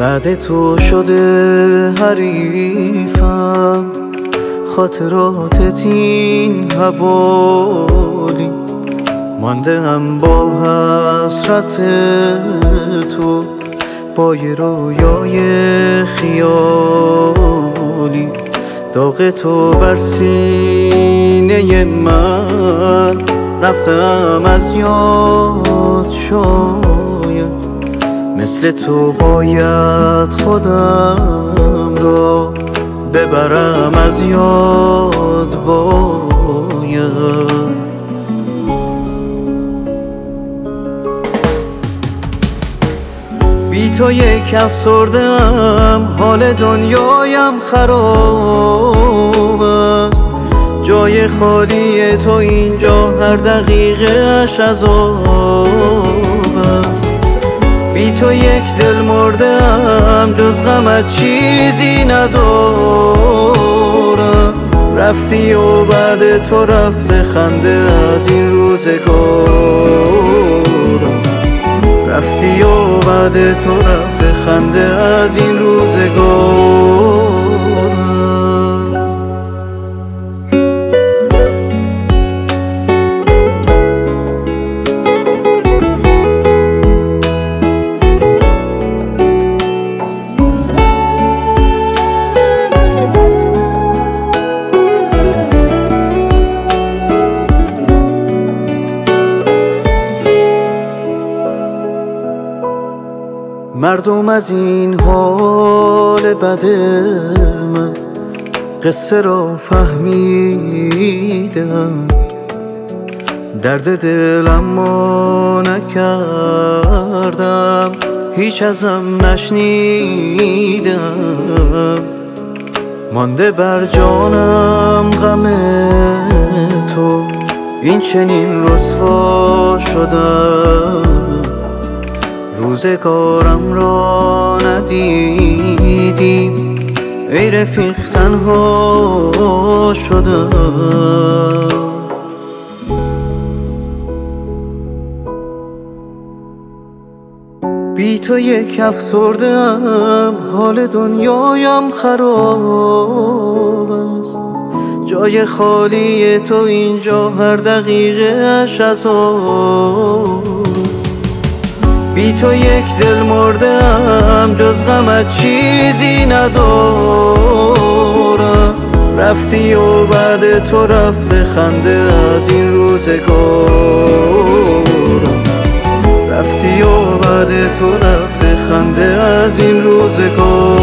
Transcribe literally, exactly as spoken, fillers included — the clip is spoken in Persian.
بعد تو شده حریفم، خاطراتت این حوالی، مانده هم با حسرت تو، با یه رویای خیالی. داغ تو بر سینه من رفتم از یاد، شاید مثل تو باید خودم را ببرم از یاد، باید. بی تو یک افسرده‌ام، حال دنیایم خراب است، جای خالی تو اینجا هر دقیقه اش عذاب است. بی تو یک دل مرده‌ام، جز غمت چیزی ندارم. رفتی و بعد تو رفته خنده از این روزگار، رفتی و بعد تو رفته خنده از این روزگار. مردم از این حال بد من قصه را فهمیدن، درد دلم ما نکردم، هیچ ازم نشنیدم. مانده بر جانم غم تو، این چنین رسوا شدم، روزگارم را ندیدیم، ای رفیق تنها شدم. بی تو یک افسرده‌ام، حال دنیایم خراب است، جای خالی تو اینجا هر دقیقه اش عذاب. بی تو یک دل مرده‌ام، جز غمت چیزی ندارم. رفتی و بعد تو رفته خنده از این روزگار، رفتی و بعد تو رفته خنده از این روزگار.